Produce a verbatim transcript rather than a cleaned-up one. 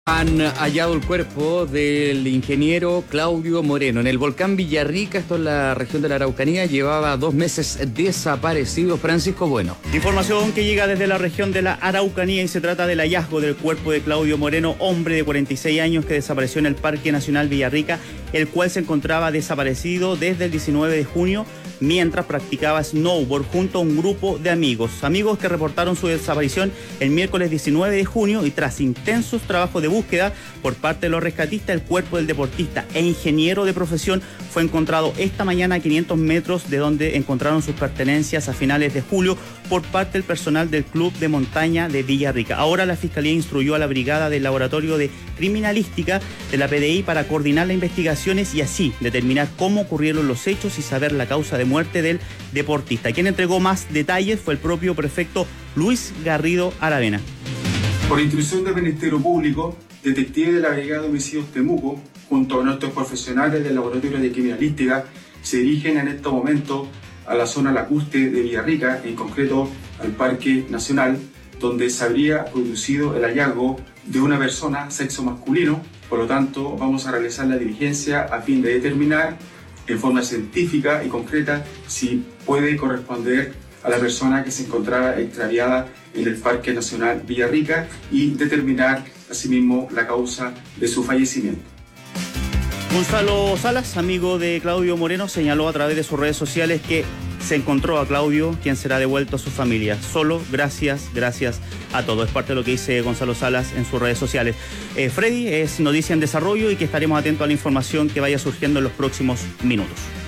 Han hallado el cuerpo del ingeniero Claudio Moreno en el volcán Villarrica, esto en la región de la Araucanía. Llevaba dos meses desaparecido. Francisco Bueno. Información que llega desde la región de la Araucanía y se trata del hallazgo del cuerpo de Claudio Moreno, hombre de cuarenta y seis años que desapareció en el Parque Nacional Villarrica, el cual se encontraba desaparecido desde el diecinueve de junio mientras practicaba snowboard junto a un grupo de amigos. Amigos que reportaron su desaparición el miércoles diecinueve de junio y tras intensos trabajos de búsqueda por parte de los rescatistas, el cuerpo del deportista e ingeniero de profesión fue encontrado esta mañana a quinientos metros de donde encontraron sus pertenencias a finales de julio por parte del personal del Club de Montaña de Villarrica. Ahora la Fiscalía instruyó a la Brigada del Laboratorio de Criminalística de la P D I para coordinar las investigaciones y así determinar cómo ocurrieron los hechos y saber la causa de muerte del deportista. Quien entregó más detalles fue el propio prefecto Luis Garrido Aravena. Por instrucción del Ministerio Público, detectives de la Brigada de Homicidios Temuco, junto a nuestros profesionales del Laboratorio de Criminalística, se dirigen en este momento a la zona lacustre de Villarrica, en concreto al Parque Nacional, donde se habría producido el hallazgo de una persona sexo masculino. Por lo tanto, vamos a realizar la diligencia a fin de determinar en forma científica y concreta si puede corresponder a la persona que se encontraba extraviada en el Parque Nacional Villarrica y determinar asimismo la causa de su fallecimiento. Gonzalo Salas, amigo de Claudio Moreno, señaló a través de sus redes sociales que se encontró a Claudio, quien será devuelto a su familia. Solo gracias, gracias a todos. Es parte de lo que dice Gonzalo Salas en sus redes sociales. Eh, Freddy, es noticia en desarrollo y que estaremos atentos a la información que vaya surgiendo en los próximos minutos.